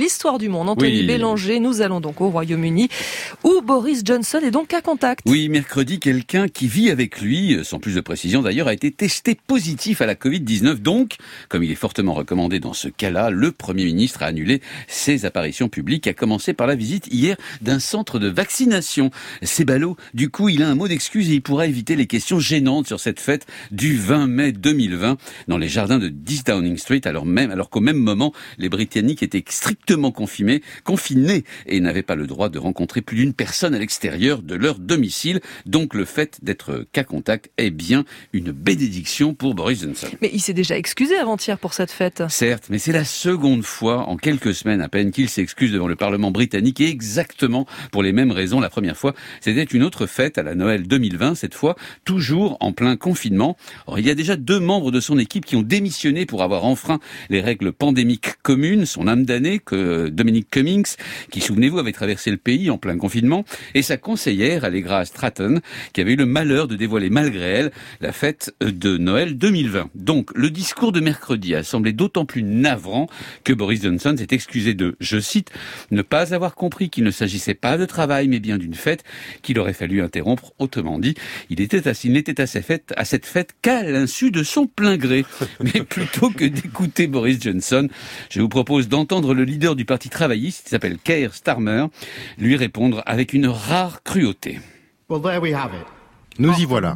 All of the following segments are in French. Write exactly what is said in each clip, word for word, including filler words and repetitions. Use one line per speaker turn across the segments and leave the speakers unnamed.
l'histoire du monde. Anthony
Oui.
Bélanger, nous allons donc au Royaume-Uni, où Boris Johnson est donc à contact.
Oui, mercredi, quelqu'un qui vit avec lui, sans plus de précision d'ailleurs, a été testé positif à la covid dix-neuf. Donc, comme il est fortement recommandé dans ce cas-là, le Premier ministre a annulé ses apparitions publiques, à commencer par la visite hier d'un centre de vaccination. C'est ballot. Du coup, il a un mot d'excuse et il pourra éviter les questions gênantes sur cette fête du vingt mai deux mille vingt dans les jardins de dix Downing Street, alors même, alors qu'au même moment, les Britanniques étaient strictement confinés, confinés et n'avaient pas le droit de rencontrer plus d'une personne à l'extérieur de leur domicile. Donc le fait d'être cas contact est bien une bénédiction pour Boris Johnson.
Mais il s'est déjà excusé avant-hier pour cette fête.
Certes, mais c'est la seconde fois en quelques semaines à peine qu'il s'excuse devant le Parlement britannique, et exactement pour les mêmes raisons. La première fois, c'était une autre fête à la Noël deux mille vingt, cette fois toujours en plein confinement. Or, il y a déjà deux membres de son équipe qui ont démissionné pour avoir enfreint les règles pandémiques communes. Son âme damnée, que Dominic Cummings, qui, souvenez-vous, avait traversé le pays en plein confinement, et sa conseillère, Allegra Stratton, qui avait eu le malheur de dévoiler malgré elle la fête de Noël deux mille vingt. Donc, le discours de mercredi a semblé d'autant plus navrant que Boris Johnson s'est excusé de, je cite, ne pas avoir compris qu'il ne s'agissait pas de travail, mais bien d'une fête qu'il aurait fallu interrompre. Autrement dit, il était assis, il n'était à cette fête, à cette fête qu'à l'insu de son plein gré. Mais plutôt que d'écouter Boris Johnson, je vous propose d'entendre le leader du Parti travailliste, qui s'appelle Keir Starmer, lui répondre avec une rare cruauté.
Well, there we have it.
Nous y voilà.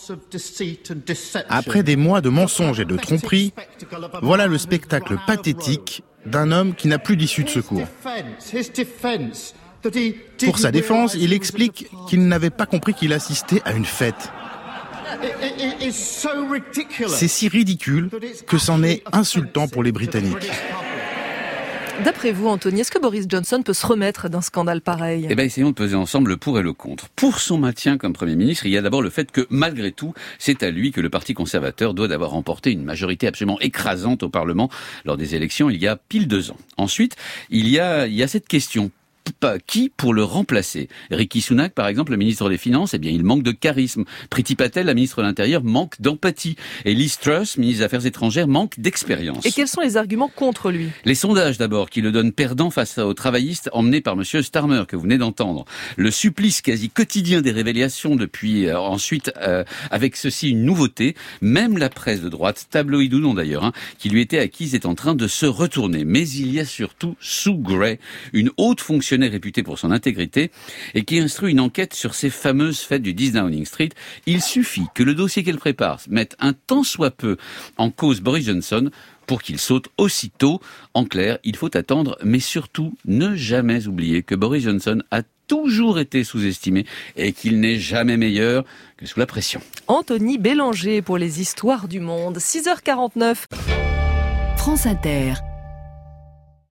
Après des mois de mensonges et de tromperies, voilà le spectacle pathétique d'un homme qui n'a plus d'issue de secours. Pour sa défense, il explique qu'il n'avait pas compris qu'il assistait à une fête. C'est si ridicule que c'en est insultant pour les Britanniques.
D'après vous, Anthony, est-ce que Boris Johnson peut se remettre d'un scandale pareil ?
Eh bien, essayons de peser ensemble le pour et le contre. Pour son maintien comme Premier ministre, il y a d'abord le fait que, malgré tout, c'est à lui que le Parti conservateur doit d'avoir remporté une majorité absolument écrasante au Parlement lors des élections il y a pile deux ans. Ensuite, il y a, il y a cette question. Qui pour le remplacer ? Rishi Sunak, par exemple, le ministre des Finances, eh bien, il manque de charisme. Priti Patel, la ministre de l'Intérieur, manque d'empathie. Et Liz Truss, ministre des Affaires étrangères, manque d'expérience.
Et quels sont les arguments contre lui ?
Les sondages, d'abord, qui le donnent perdant face aux travaillistes emmenés par monsieur Starmer, que vous venez d'entendre. Le supplice quasi quotidien des révélations depuis, euh, ensuite, euh, avec ceci, une nouveauté. Même la presse de droite, tabloïd ou non d'ailleurs, hein, qui lui était acquise, est en train de se retourner. Mais il y a surtout Sue Gray, une haute fonctionnaire réputé pour son intégrité et qui instruit une enquête sur ces fameuses fêtes du dix Downing Street. Il suffit que le dossier qu'elle prépare mette un tant soit peu en cause Boris Johnson pour qu'il saute aussitôt. En clair, il faut attendre, mais surtout ne jamais oublier que Boris Johnson a toujours été sous-estimé et qu'il n'est jamais meilleur que sous la pression.
Anthony Bélanger pour les histoires du monde. six heures quarante-neuf.
France Inter.